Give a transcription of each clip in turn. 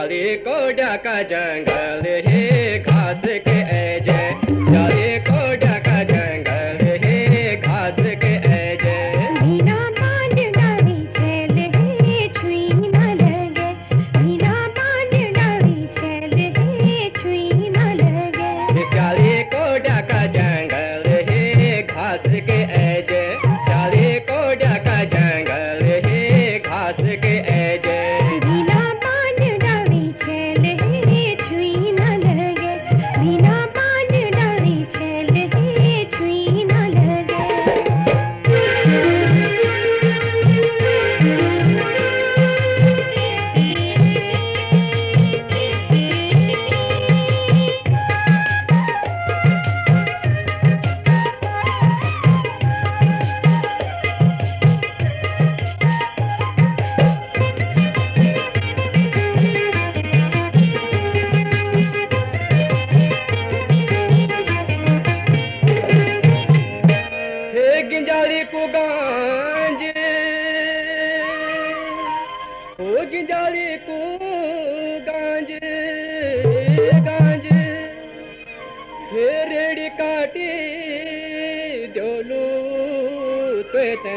श्याली को ढका जंगल है घास के ऐजे, श्याली को ढका जंगल है घास के ऐजे। बिना बांध डाली छैल है छुई न लगे, बिना बांध डाली छैल है छुई न लगे। श्याली को ढका जंगल है घास के ऐजे, श्याली को ढका जंगल है घास के ऐजे। बिना बांध डाली छैल है छुई न लगे, बिना बांध डाली छैल है छुई न लगे। हे गिंजारी को गांज, ओ गिंजारी को गांज गांज, हे रेड़ी काटी डोलू ते,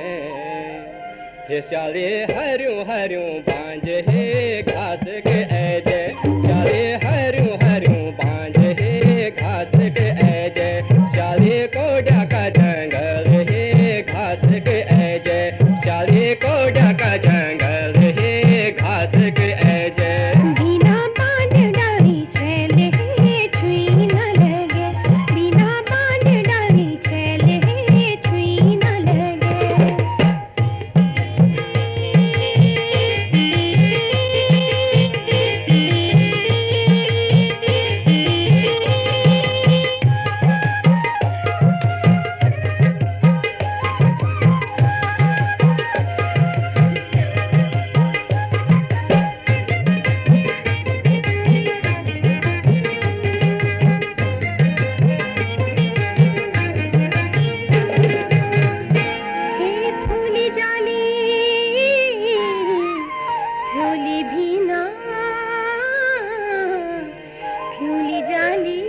हे श्याली हरियों हरियों बांज है घास के ऐजे, श्याली हरियों हरियों बांज है घास के ऐजे। श्याली को ढका जंगल है घास के ऐजे, श्याली को ढका जंगल है घास के ऐजे। बिना बांध डाली छैल है छुई न लगे, बिना बांध डाली छैल है छुई न लगे। हे फूली जाली फूली भी ना, फूली जाली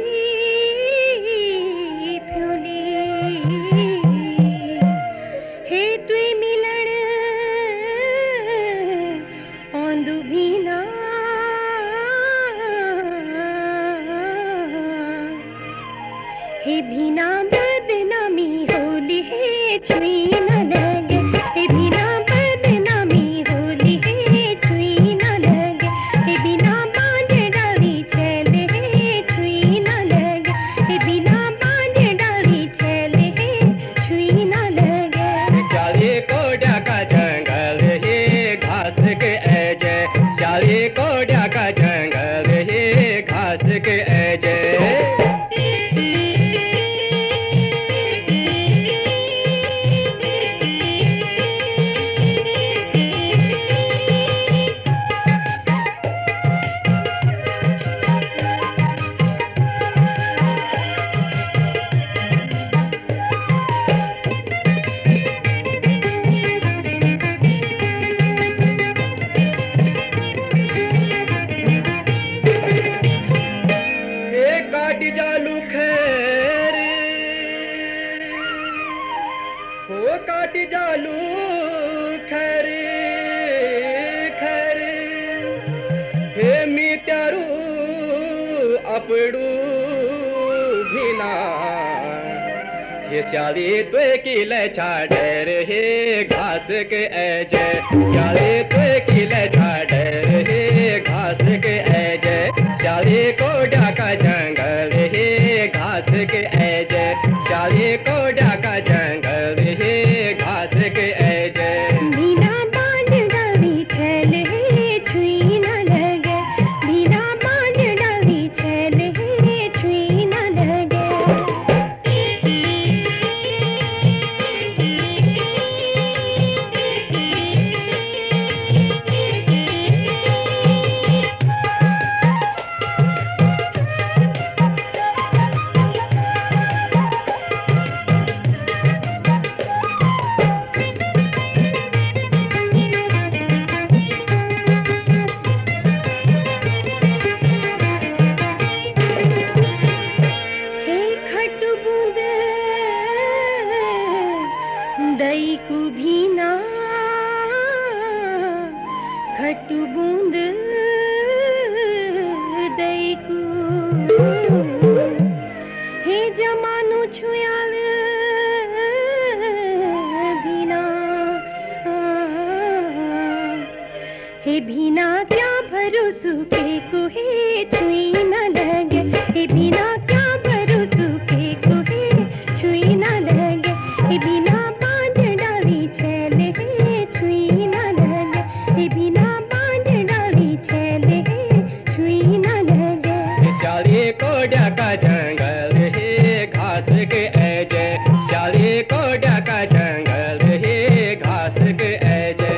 फूली, हे तुई मिलण औंदू भी ना, हे भीना बदनामी होली है छुई न लगे, हे भीना बदनामी होली है छुई न लगे। हे बिना बांध डाली छैल है छुई न लगे, हे बिना बांध डाली छैल है छुई न लगे। श्याली को ढका जंगल है घास के ऐजे, श्याली को ढका जंगल है घास के ऐजे। हे काटी जालू खैर, हो काटी जालू खैर खैर, हे मीत्यारू अपड़ू भीना, हे श्याली तुए की ले छाड़र है घास के ऐजे, श्याली तुए की ले छाड़र है घास के ऐजे। श्याली को ढका जंगल है घास के ऐजे, श्याली को ढका जंगल है घास के ऐजे। बिना बांध डाली छैल है छुई न लगे, बिना बांध डाली छैल है छुई न लगे। के कुहे छुई न लगे, हे बिना क्या भरोसू के कुहे छुई न लगे, हे बिना बांध डाली छैल है छुई न लगे, हे बिना बांध डाली छैल है छुई न लगे। शाली कोड़ा का जंगल है घास के ऐजे, शाली कोड़ा का जंगल है घास के ऐजे।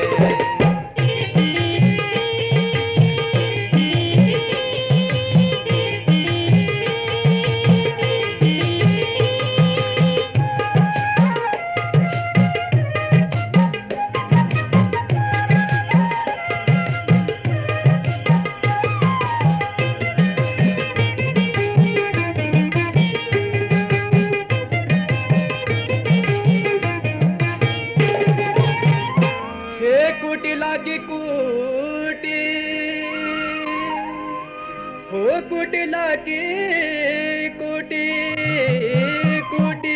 कुटी लागी कुटी हो, कुटी लागी कुटी कुटी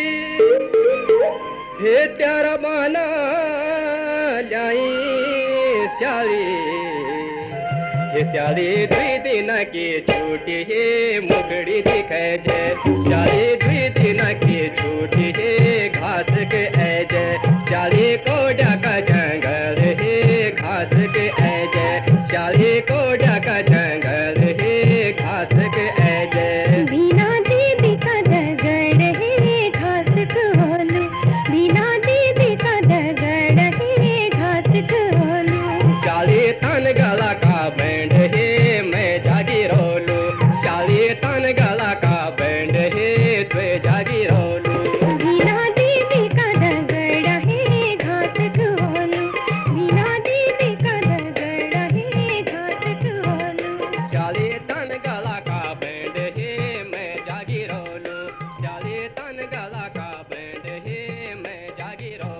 हे त्यारा माना लाई श्याली, हे श्याली दुई दिन की छुट्टी है मुखड़ी दिखे जय, श्याली दुई दिन की छुट्टी है घास के ऐजे, श्याली कोड़ा का जंगल है घास के ऐजे, श्याली कोड़ा का जंगल है घास के ऐजे। बिना दीदी का दगड़ है घास खोलू, बिना दीदी का दगड़ है घास खोलू। श्याली तन गला का बैंड है मैं जागी रोलू, श्याली तन गला का बैंड है त्वे जागी रोलू। बिना दीदी का दगड़ है घास खोलू, बिना दीदी का दगड़ है घास खोलू। श्याली तन गला का बैंड है मैं जागी रोलू, श्याली तन गला का बैंड है मैं जागी रोलू।